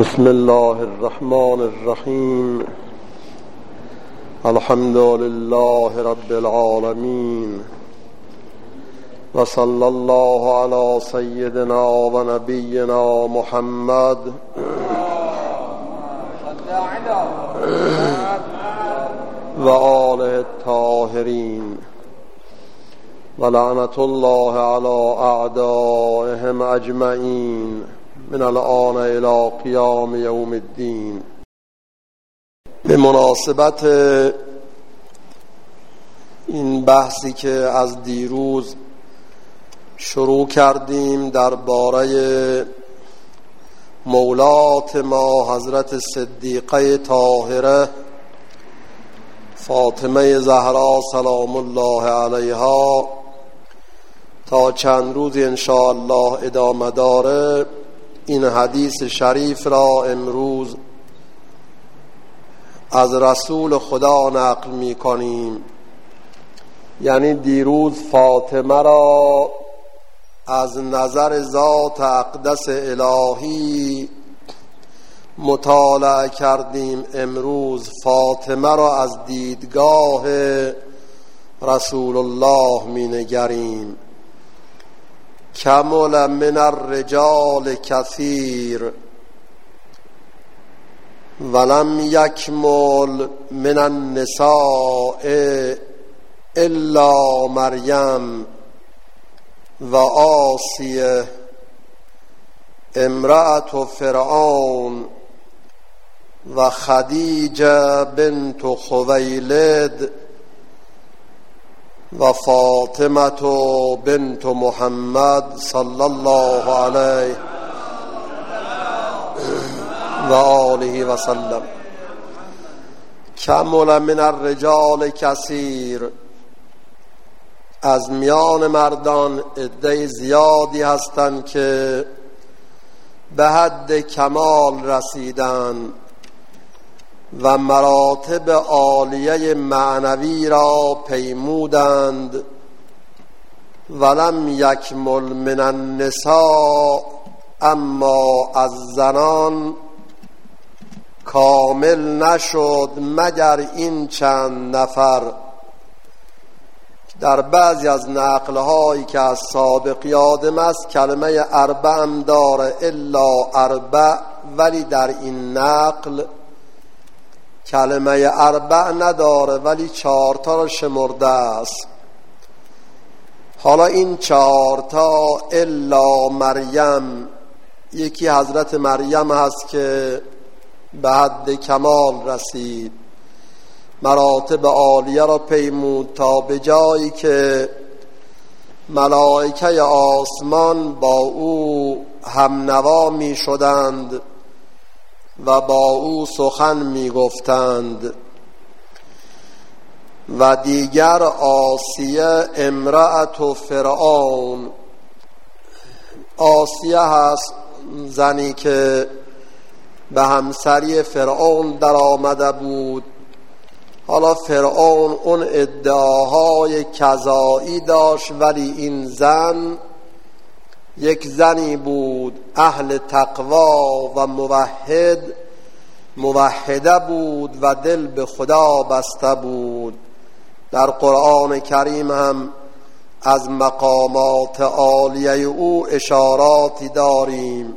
بسم الله الرحمن الرحیم. الحمد لله رب العالمین و صلی الله علی سیدنا و نبینا محمد و آله الطاهرین و لعنت الله علی اعدائهم اجمعین من الآن الی قیام یوم الدین. به مناسبت این بحثی که از دیروز شروع کردیم درباره مولات ما حضرت صدیقه طاهره فاطمه زهرا سلام الله علیها تا چند روز انشاءالله ادامه داره، این حدیث شریف را امروز از رسول خدا نقل می کنیم. یعنی دیروز فاطمه را از نظر ذات اقدس الهی مطالعه کردیم، امروز فاطمه را از دیدگاه رسول الله می نگریم. کمل من الرجال کثیر ولم یکمل من النساء الا مریم و آسیه امرأة فرعون و خدیجه بنت خویلد و فاطمه بنت محمد صلی الله علیه و آله و سلم. کمل من الرجال کثیر، از میان مردان عده زیادی هستند که به حد کمال رسیدند و مراتب عالیه معنوی را پیمودند. ولم یکمل من النساء، اما از زنان کامل نشد مگر این چند نفر. در بعضی از نقل‌هایی که از سابق یادم است کلمه اربع هم داره، الا اربع، ولی در این نقل کلمه اربع نداره ولی 4 تا رو شمرده است. حالا این 4 تا الا مریم، یکی حضرت مریم هست که به حد کمال رسید، مراتب عالیه را پیمود تا به جایی که ملائکه آسمان با او هم نوا می شدند و با او سخن می گفتند. و دیگر آسیه امرأة فرعون، آسیه هست زنی که به همسری فرعون در آمده بود. حالا فرعون اون ادعاهای کذایی داشت ولی این زن یک زنی بود اهل تقوا و موحده بود و دل به خدا بسته بود. در قرآن کریم هم از مقامات عالیه او اشاراتی داریم.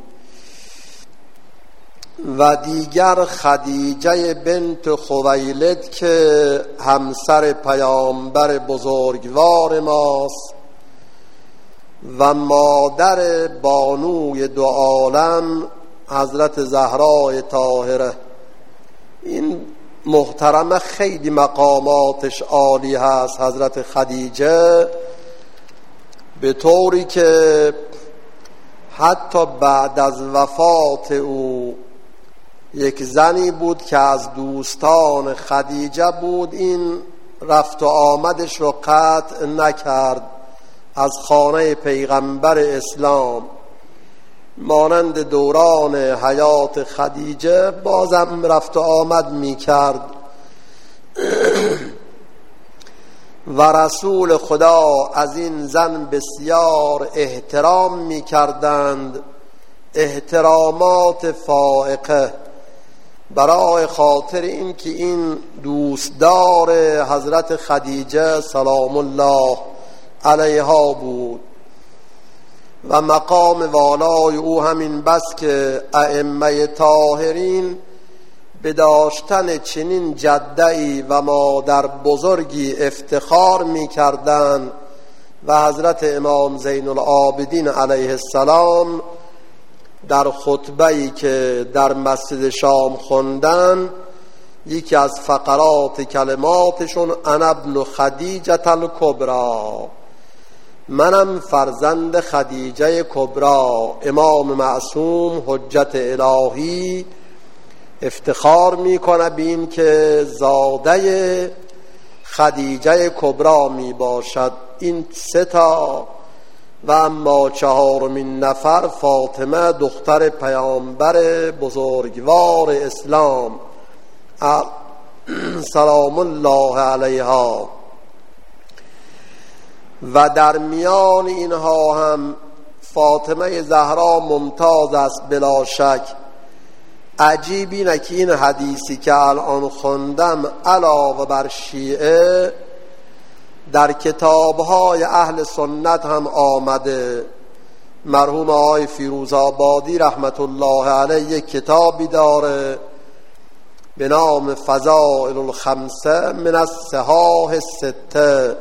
و دیگر خدیجه بنت خویلد که همسر پیامبر بزرگوار ماست و مادر بانوی دو عالم حضرت زهرا طاهره. این محترمه خیلی مقاماتش عالی هست حضرت خدیجه، به طوری که حتی بعد از وفات او یک زنی بود که از دوستان خدیجه بود، این رفت و آمدش رو قطع نکرد از خانه پیغمبر اسلام، مانند دوران حیات خدیجه بازم رفت و آمد می کرد. و رسول خدا از این زن بسیار احترام می کردند، احترامات فائقه برای خاطر این که این دوستدار حضرت خدیجه سلام الله علیها بود و مقام والای او همین بس که ائمه طاهرین به داشتن چنین جده‌ای و مادر بزرگی افتخار می کردند و حضرت امام زین العابدین علیه السلام در خطبه‌ای که در مسجد شام خوندن یکی از فقرات کلماتشون انا ابن خدیجه الکبری، منم فرزند خدیجه کبری، امام معصوم حجت الهی افتخار میکنه به این که زاده خدیجه کبری می باشد. این سه تا و اما چهارمین نفر فاطمه دختر پیامبر بزرگوار اسلام سلام الله علیها. و در میان اینها هم فاطمه زهرا ممتاز است بلا شک. عجیب اینه که این حدیثی که الان خوندم علاوه بر شیعه در کتاب‌های اهل سنت هم آمده. مرحوم آقای فیروزآبادی رحمت الله علیه کتابی داره به نام فضائل الخمسه من الصحاح السته.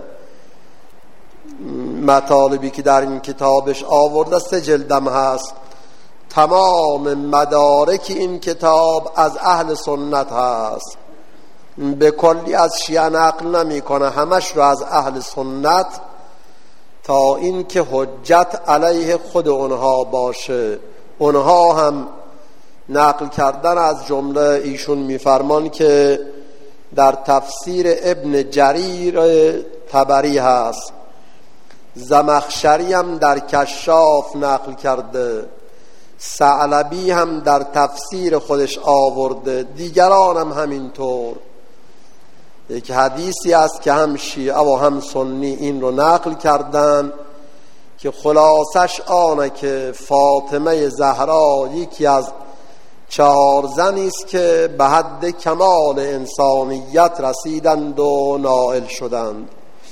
مطالبی که در این کتابش آورده 3 جلدم هست. تمام مدارک این کتاب از اهل سنت هست، به کلی از شیعه نقل نمی کنه، همش رو از اهل سنت تا این که حجت علیه خود اونها باشه. اونها هم نقل کردن از جمله ایشون میفرمان که در تفسیر ابن جریر طبری هست، زمخشری هم در کشاف نقل کرده، ثعلبی هم در تفسیر خودش آورده، دیگران هم همینطور. یک حدیثی است که هم شیعه و هم سنی این رو نقل کردن که خلاصش آنه که فاطمه زهرا یکی از 4 زنی است که به حد کمال انسانیت رسیدند و نائل شدند.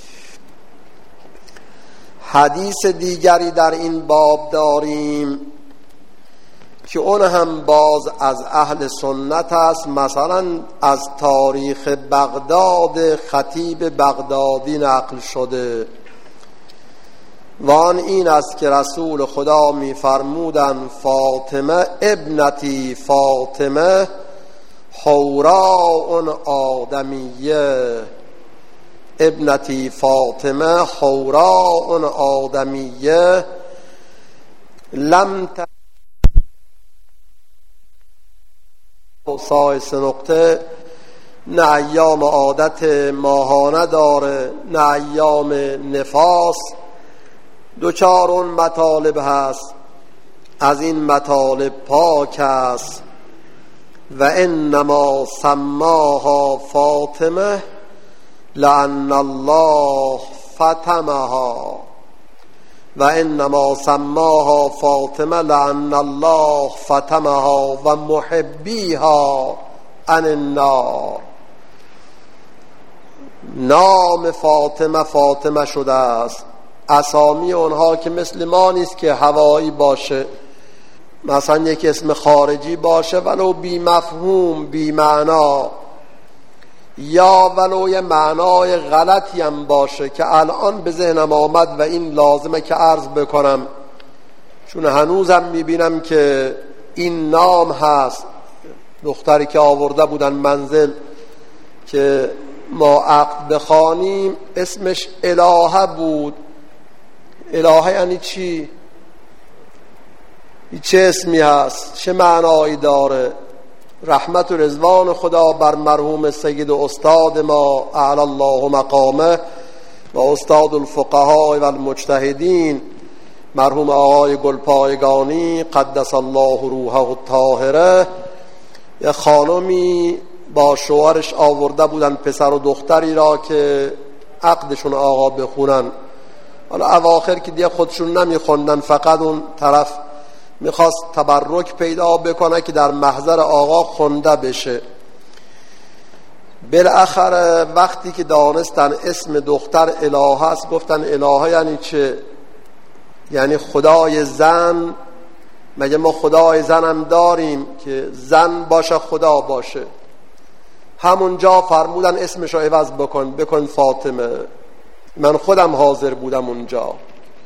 حدیث دیگری در این باب داریم که اون هم باز از اهل سنت است، مثلا از تاریخ بغداد خطیب بغدادی نقل شده و آن این است که رسول خدا می فرمودند فاطمه ابنتی فاطمه حوراء آدمیه، ابنتی فاطمه حوراء آدمیه لم سایس نقطه، نه ایام عادت ماهانه داره نه ایام نفاس. 2-4 اون مطالب هست، از این مطالب پاک است. و انما سماها فاطمه لأن الله فتمها، و انما سماها فاطمه لأن الله فتمها و محبیها عن النار. نام فاطمه فاطمه شده است. اسامی اونها که مثل ما نیست که هوایی باشه، مثلا یک اسم خارجی باشه ولو بی مفهوم بی معنا، یا ولو یه معنای غلطی هم باشه که الان به ذهنم آمد و این لازمه که عرض بکنم چون هنوزم میبینم که این نام هست. دختری که آورده بودن منزل که ما عقد بخوانیم اسمش الهه بود. الهه یعنی چی؟ چه اسمی هست؟ چه معنایی داره؟ رحمت و رضوان خدا بر مرحوم سید و استاد ما اعلی الله مقامه و استاد الفقهاء و المجتهدین مرحوم آقای گلپایگانی قدس الله روحه الطاهره. یه خانمی با شوهرش آورده بودن پسر و دختری را که عقدشون آقا بخونن. حالا اواخر که دیگه خودشون نمیخوندن، فقط اون طرف میخواست تبرک پیدا بکنه که در محضر آقا خونده بشه. بالاخره وقتی که دانستن اسم دختر الهه است، گفتن الهه یعنی چه؟ یعنی خدای زن. مگه ما خدای زنم داریم که زن باشه خدا باشه؟ همونجا فرمودن اسمشو عوض بکن فاطمه. من خودم حاضر بودم اونجا.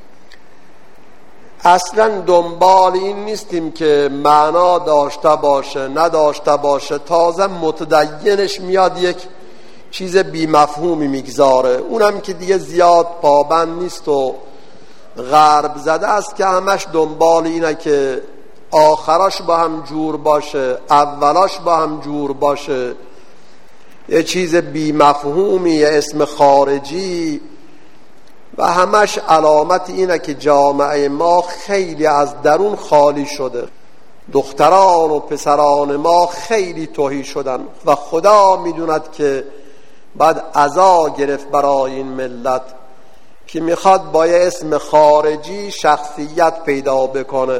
اصلا دنبال این نیستیم که معنا داشته باشه نداشته باشه. تازه متدینش میاد یک چیز بی مفهومی میگذاره، اونم که دیگه زیاد پابند نیست و غرب زده است که همش دنبال اینه که آخراش با هم جور باشه، اولاش با هم جور باشه. یه چیز بی مفهومی، یه اسم خارجی، و همش علامت اینه که جامعه ما خیلی از درون خالی شده. دختران و پسران ما خیلی تهی شدن و خدا میدوند که بعد عزا گرفت برای این ملت که میخواد با یه اسم خارجی شخصیت پیدا بکنه.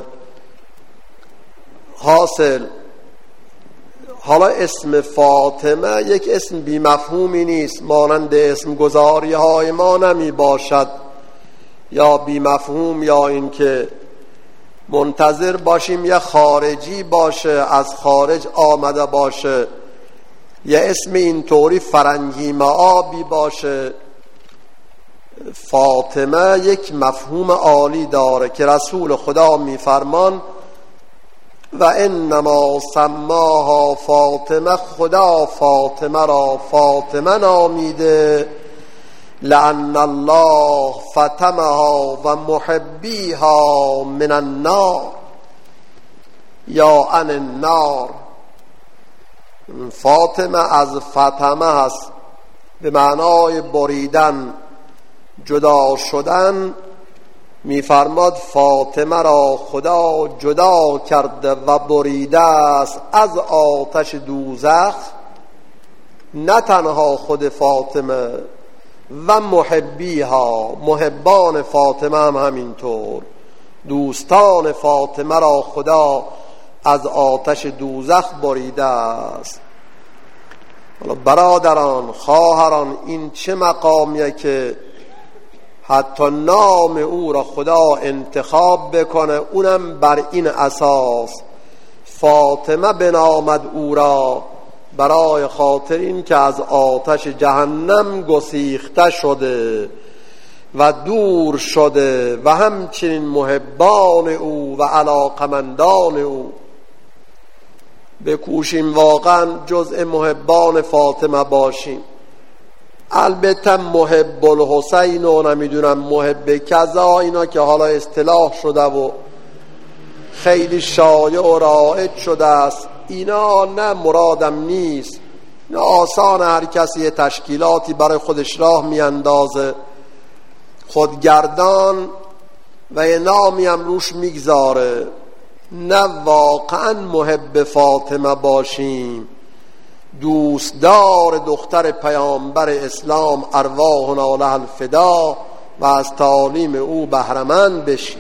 حاصل حالا اسم فاطمه یک اسم بی مفهومی نیست، مانند اسم گذاری های ما نمی باشد، یا بی مفهوم، یا این که منتظر باشیم یه خارجی باشه، از خارج آمده باشه، یه اسم اینطوری فرنگی معابی باشه. فاطمه یک مفهوم عالی داره که رسول خدا میفرمان و انما سماها فاطمه، خدا فاطمه را فاطمه نامیده لأن الله فتمها و محبیها من النار یا عن النار. فاطمه از فتمه هست، به معنای بریدن، جدا شدن. میفرماد فاطمه را خدا جدا کرده و بریده است از آتش دوزخ. نه تنها خود فاطمه و محبیها، محبان فاطمه هم همینطور، دوستان فاطمه را خدا از آتش دوزخ بریده است. برادران، خواهران، این چه مقامیه که حتی نام او را خدا انتخاب بکنه، اونم بر این اساس فاطمه بنامد او را، برای خاطر این که از آتش جهنم گسیخته شده و دور شده و همچنین محبان او و علاقمندان او. بکوشیم واقعا جزء محبان فاطمه باشیم. البته محب الحسین و نمیدونم محب کذا، اینا که حالا اصطلاح شده و خیلی شایع و رایج شده است، اینا نه مرادم نیست. نه آسان هر کسی یه تشکیلاتی برای خودش راه میاندازه، خودگردان و یه نامی هم روش میگذاره. نه واقعا محب فاطمه باشیم، دوستدار دختر پیامبر اسلام ارواحنا لها الفدا و از تعالیم او بهره‌مند بشیم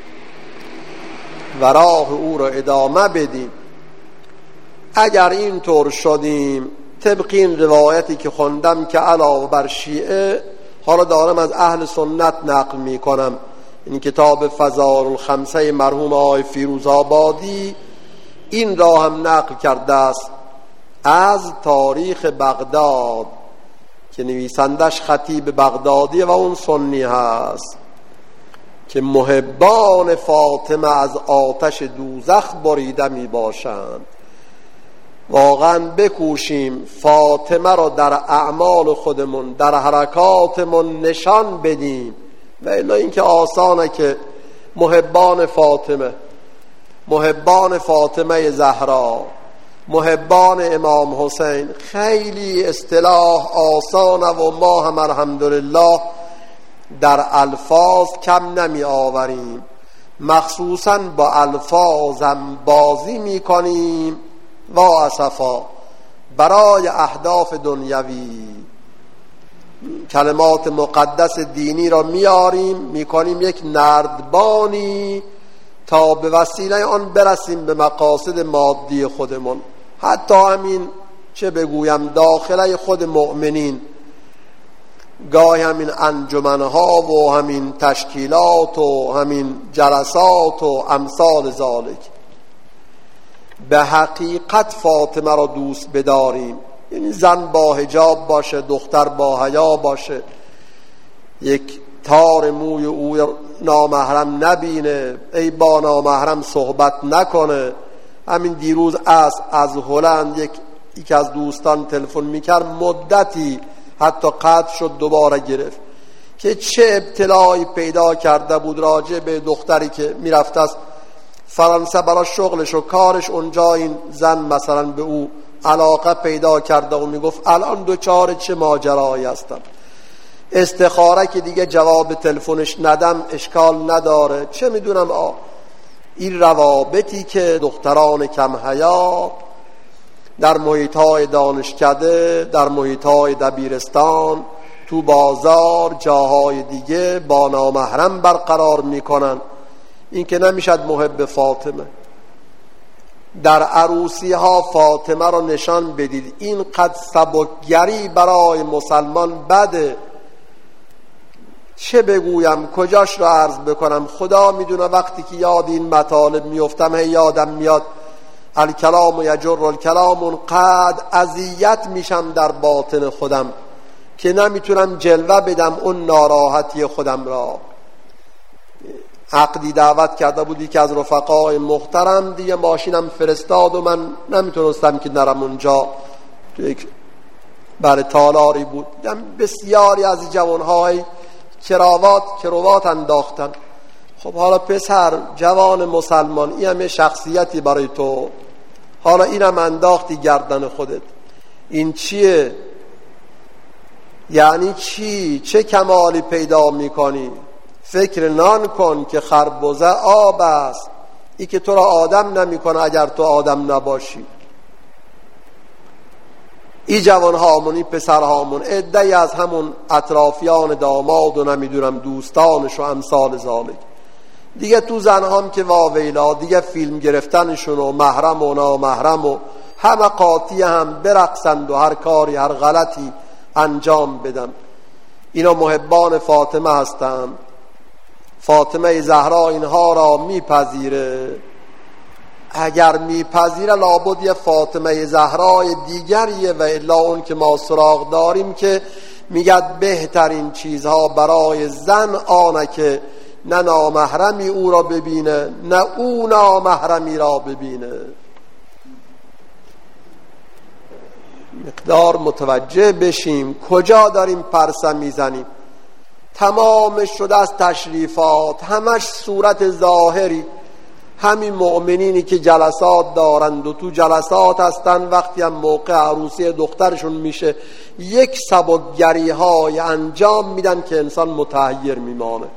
و راه او را ادامه بدیم. اگر اینطور شدیم، طبق این روایتی که خوندم که علاوه بر شیعه، حالا دارم از اهل سنت نقل می کنم، این کتاب فضائل الخمسه مرحوم آقای فیروزآبادی این را هم نقل کرده است از تاریخ بغداد که نویسندش خطیب بغدادی و اون سنی هست که محبان فاطمه از آتش دوزخ بریده می باشند. واقعا بکوشیم فاطمه را در اعمال خودمون، در حرکاتمون نشان بدیم. و الا اینکه آسانه که محبان فاطمه، محبان فاطمه زهرا، محبان امام حسین، خیلی اصطلاح آسانه و ما هم الحمدلله در الفاظ کم نمی آوریم، مخصوصا با الفاظم بازی می کنیم و اسفا برای اهداف دنیوی. کلمات مقدس دینی را میاریم میکنیم یک نردبانی تا به وسیله آن برسیم به مقاصد مادی خودمون. حتی همین چه بگویم داخله خود مؤمنین گاهی همین انجمنها و همین تشکیلات و همین جلسات و امثال ذالک به حقیقت فاطمه را دوست بداریم. یعنی زن با حجاب باشه، دختر با حیا باشه، یک تار موی او نامحرم نبینه، ای با نامحرم صحبت نکنه. همین دیروز از هلند یکی از دوستان تلفن میکرد، مدتی حتی قطع شد دوباره گرفت که چه ابتلایی پیدا کرده بود راجع به دختری که میرفت از فرانسه برای شغلش و کارش اونجا. این زن مثلا به او علاقه پیدا کرده و میگفت الان دوچار چه ماجرایی هستم، استخاره که دیگه جواب تلفنش ندم اشکال نداره، چه میدونم. این روابطی که دختران کم حیا در محیط‌های دانشکده، در محیط‌های دبیرستان، تو بازار، جاهای دیگه با نامحرم برقرار میکنن، این که نمیشد محب فاطمه. در عروسی ها فاطمه رو نشان بدید. اینقدر سبکگری برای مسلمان بده. چه بگویم، کجاش رو عرض بکنم؟ خدا میدونه وقتی که یاد این مطالب میفتم یادم میاد الکلام و یجر الکلام، اونقدر اذیت میشم در باطن خودم که نمیتونم جلوه بدم اون ناراحتی خودم را. عقدی دعوت کرده بودی که از رفقای محترم، دیگه ماشینم فرستاد و من نمیتونستم که نرم اونجا. تو یک تالاری بود، دیدم بسیاری از جوانهای کراوات انداختن. خب حالا پسر جوان مسلمان، این همه شخصیتی برای تو، حالا اینم انداختی گردن خودت، این چیه؟ یعنی چی؟ چه کمالی پیدا میکنی؟ فکر نان کن که خربزه آب است، ای که تو را آدم نمیکنه اگر تو آدم نباشی. ای جوان هامون، ای پسر هامون، عده‌ای از همون اطرافیان داماد و نمیدونم دوستانش و امثال ذالک دیگه، تو زن هم که واویلا دیگه فیلم گرفتنشون و محرم و نامحرم و همه قاطی هم برقصند و هر کاری هر غلطی انجام بدن. اینا محبان فاطمه هستن. فاطمه زهرا اینها را میپذیره. اگر میپذیره لابد یه فاطمه زهرای دیگریه، و الا اون که ما سراغ داریم که میگد بهترین چیزها برای زن آنه که نه نامحرمی او را ببینه نه او نامحرمی را ببینه. مقدار متوجه بشیم کجا داریم پرسه میزنیم. تمامش شده از تشریفات، همش صورت ظاهری. همین مؤمنینی که جلسات دارند و تو جلسات هستن، وقتی هم موقع عروسی دخترشون میشه یک سبکگری های انجام میدن که انسان متحیر میمانه.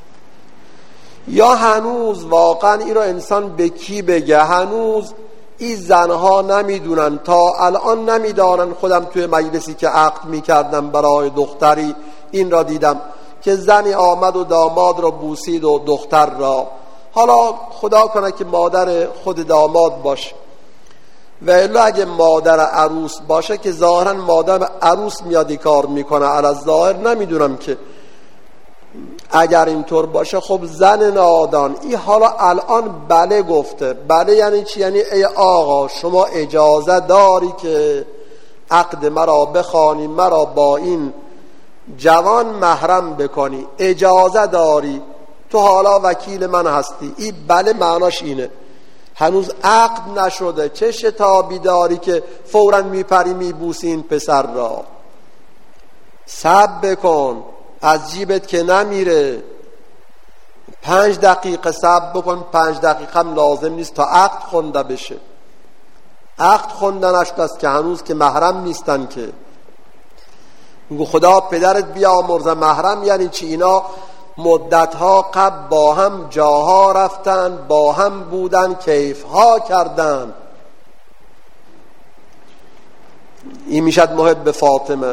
یا هنوز واقعا این رو انسان به کی بگه؟ هنوز این زنها نمیدونن، تا الان نمیدانن. خودم توی مجلسی که عقد میکردم برای دختری این را دیدم که زنی آمد و داماد را بوسید و دختر را. حالا خدا کنه که مادر خود داماد باشه، و الا اگه مادر عروس باشه که ظاهرا مادر عروس میادی کار میکنه علی الظاهر، نمیدونم که اگر اینطور باشه خب زن نادان این حالا الان بله گفته. بله یعنی چی؟ یعنی ای آقا شما اجازه داری که عقد مرا بخوانی، مرا با این جوان محرم بکنی، اجازه داری، تو حالا وکیل من هستی. این بله معناش اینه. هنوز عقد نشده، چه شتابی داری که فوراً میپری میبوسی این پسر را؟ صبر بکن، از جیبت که نمیره. 5 دقیقه صبر بکن. 5 دقیقه هم لازم نیست تا عقد خونده بشه. عقد خونده نشده است که هنوز که محرم نیستن که. میگو خدا پدرت بیامرزه محرم یعنی چی؟ اینا مدتها قبل با هم جاها رفتن، با هم بودن، کیفها کردن. این میشد محب فاطمه.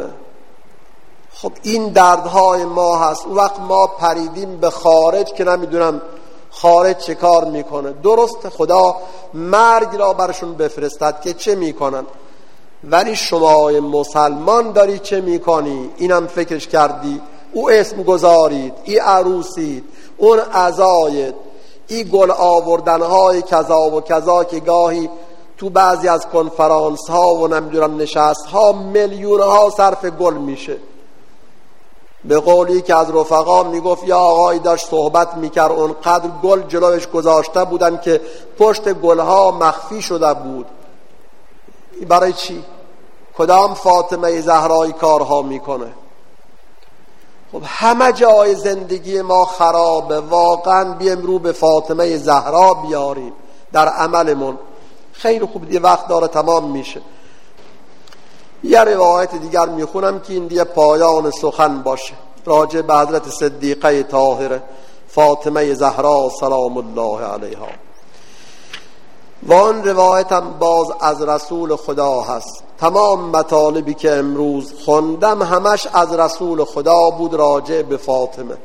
خب این دردهای ما هست. اون وقت ما پریدیم به خارج که نمیدونم خارج چه کار میکنه؟ درست خدا مرگ را برشون بفرستد که چه میکنن، ولی شما مسلمان داری چه میکنی؟ اینم فکرش کردی؟ او اسم گذارید، ای عروسید، اون عزایت، ای گل آوردنهای کذا و کذا که گاهی تو بعضی از کنفرانس ها و نمیدونم نشست ها میلیون ها صرف گل میشه. به قولی که از رفقا میگفت یا آقایی داشت صحبت میکرد اونقدر گل جلوش گذاشته بودن که پشت گلها مخفی شده بود. برای چی؟ کدام فاطمه زهرایی کارها میکنه؟ خب همه جای زندگی ما خرابه. واقعا بیم رو به فاطمه زهرا بیاریم در عملمون. خیلی خوب، دیگه وقت داره تمام میشه. یه روایت دیگر میخونم که این دیگه پایان سخن باشه راجع به حضرت صدیقه طاهره فاطمه زهرا سلام الله علیها. و آن روایت هم باز از رسول خدا هست. تمام مطالبی که امروز خوندم همش از رسول خدا بود راجع به فاطمه.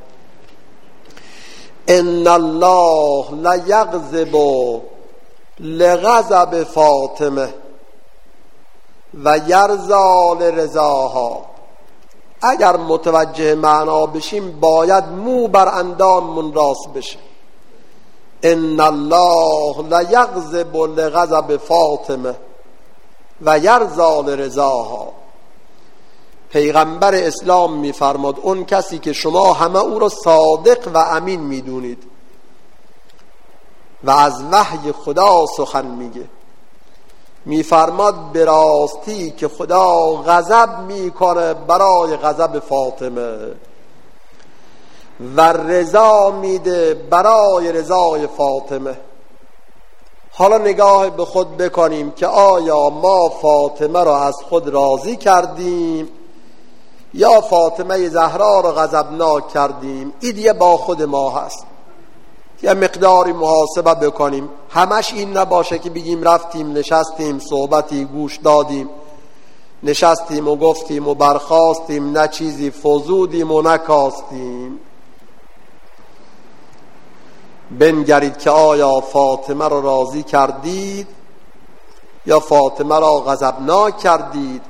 ان الله لیغضب لغضب فاطمه و یرضا لرضاها. اگر متوجه معنا بشیم باید مو بر انداممون راست بشه. ان الله لیغضب لغضب فاطمه و یرضا لرضاها. پیغمبر اسلام میفرماد اون کسی که شما همه او را صادق و امین میدونید و از وحی خدا سخن میگه، میفرماد به راستی که خدا غضب میکنه برای غضب فاطمه و رضا میده برای رضای فاطمه. حالا نگاه به خود بکنیم که آیا ما فاطمه را از خود راضی کردیم یا فاطمه زهرا را غضبناک کردیم؟ این دیگه با خود ما هست. یه مقداری محاسبه بکنیم. همش این نباشه که بگیم رفتیم نشستیم صحبتی گوش دادیم، نشستیم و گفتیم و برخاستیم، نه چیزی فزودیم و نکاستیم. بنگرید که آیا فاطمه را راضی کردید یا فاطمه را غضبناک کردید،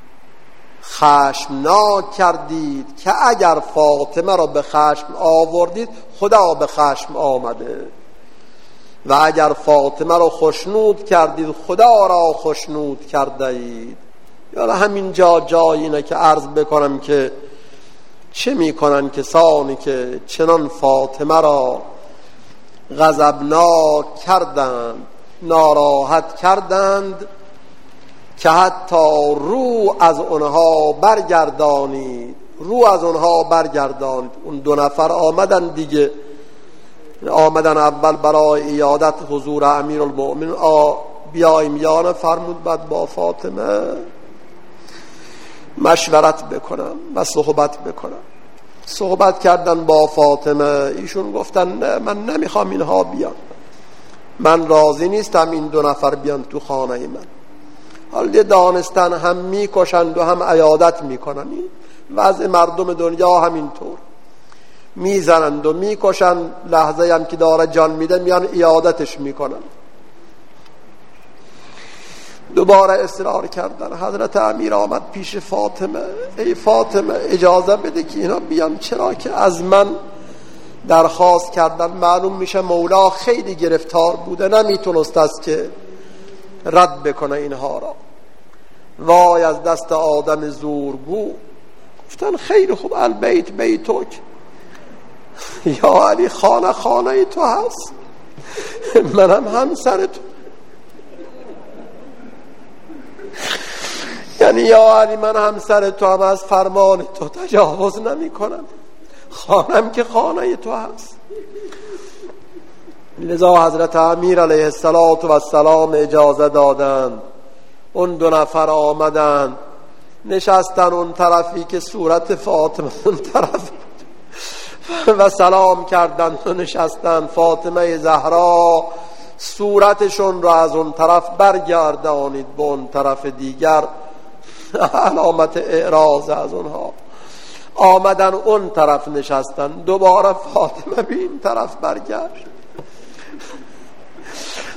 خشمناک کردید که اگر فاطمه را به خشم آوردید خدا به خشم آمده و اگر فاطمه را خوشنود کردید خدا را خوشنود کرده اید. یا همین جایی اینه که عرض بکنم که چه میکنن کسانی که چنان فاطمه را غضبناک کردند، ناراحت کردند که حتی رو از اونها برگردانید. اون دو نفر آمدن دیگه، آمدن اول برای ایادت حضور امیرالمؤمنین بیایم یا فرمود بعد با فاطمه مشورت بکنم و صحبت بکنم. صحبت کردن با فاطمه، ایشون گفتن نه من نمیخوام اینها بیان، من راضی نیستم این دو نفر بیان تو خانه من. حالا دانستن هم میکشند و هم عیادت میکنن. این وضع مردم دنیا همینطور، میزنند و میکشند، لحظه هم که داره جان میده میان عیادتش میکنن. دوباره اصرار کردن. حضرت امیر آمد پیش فاطمه، ای فاطمه اجازه بده که اینا بیان، چرا که از من درخواست کردن. معلوم میشه مولا خیلی گرفتار بوده، نمیتونست است که رد بکنه اینها را. وای از دست آدم زورگو. گفتن خیلی خوب، البیت بیتوک، یا علی خانه تو هست، منم همسر تو. یعنی یا علی من همسر تو هم از فرمان تو تجاوز نمی کنم، خانم که خانه تو هست. لذا حضرت امیر علیه السلام اجازه دادند. اون دو نفر آمدن نشستن اون طرفی که صورت فاطمه اون طرف و سلام کردند و نشستن. فاطمه زهرا صورتشون را از اون طرف برگردانید به اون طرف دیگر، علامت اعراض از اونها. آمدن اون طرف نشستن، دوباره فاطمه به این طرف برگشت.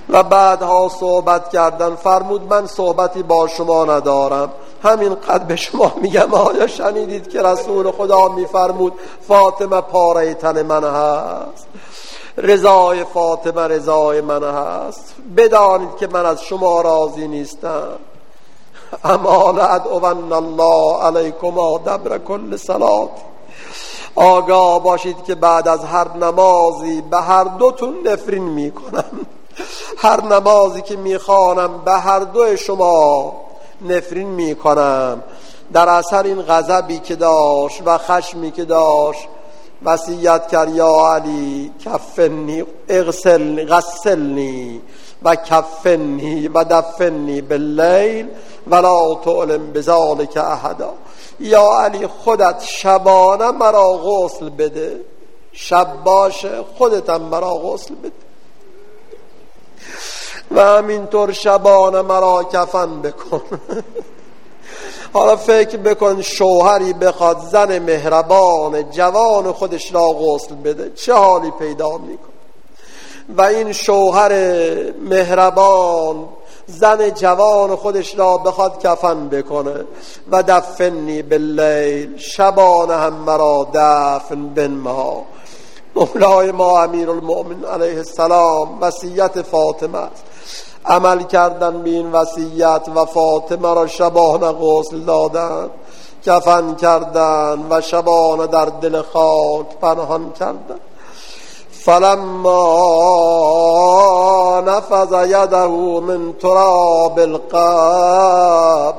و بعدها صحبت کردن. فرمود من صحبتی با شما ندارم، همینقدر به شما میگم آیا شنیدید که رسول خدا میفرمود فاطمه پاره تن من هست، رضای فاطمه رضای من هست، بدانید که من از شما راضی نیستم. اما لأدعون الله علیکما دبر کل صلات، آگاه باشید که بعد از هر نمازی به هر دوتون نفرین میکنم. هر نمازی که میخوانم به هر دو شما نفرین میکنم. در اثر این غضبی که داشت و خشمی که داشت وصیت کرد یا علی کفنی اغسلنی غسلنی و کفنی و دفنی باللیل ولا تعلم بذالک احدا. یا علی خودت شبانه مرا غسل بده، شب باشه خودتم مرا غسل بده و همینطور شبانه مرا کفن بکن. حالا فکر بکن شوهری بخواد زن مهربان جوان خودش را غسل بده چه حالی پیدا میکن. و این شوهر مهربان زن جوان خودش را بخواد کفن بکنه و دفنی باللیل، شبانه هم مرا دفن بنما. مولای ما امیرالمؤمنین علیه السلام وصیت فاطمه است، عمل کردن به این وصیت و فاطمه را شبانه غسل دادن، کفن کردن و شبانه در دل خاک پنهان کردن. فلما نفض یده من تراب القبر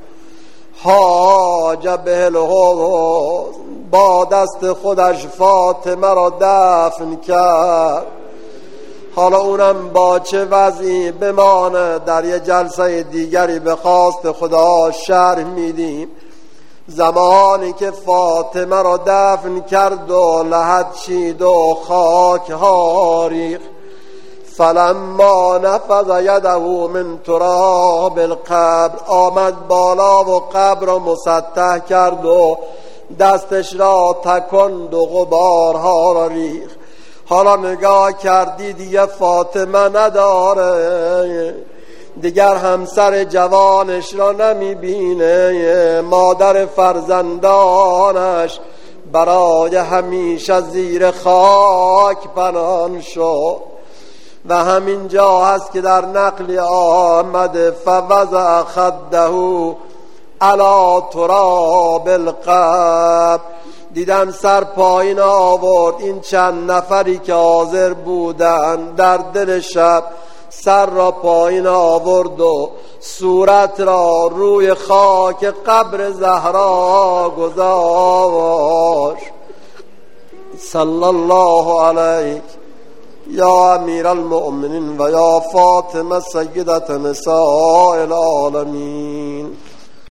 حاج به الحزن، با دست خودش فاطمه را دفن کرد. حالا اونم با چه وضعی بمانه در یه جلسه دیگری به خواست خدا شرح میدیم. زمانی که فاطمه را دفن کرد و لحد چید و خاک ها ریخت، فلما نفض یده من تراب القبر، آمد بالا و قبر را مسطح کرد و دستش را تکند و غبارها را ریخت. حالا نگاه کردی دیگه فاطمه نداره، دیگر همسر جوانش را نمیبینه، مادر فرزندانش برای همیشه زیر خاک پنهان شد. و همین جا هست که در نقل آمده فوضع خده علی تراب القبر، دیدن سر پایین آورد. این چند نفری که حاضر بودن در دل شب سر را پایین آورد و صورت را روی خاک قبر زهرا گذاشت. صلی الله علیک یا امیر المؤمنین و یا فاطمه سیدت نساء العالمین.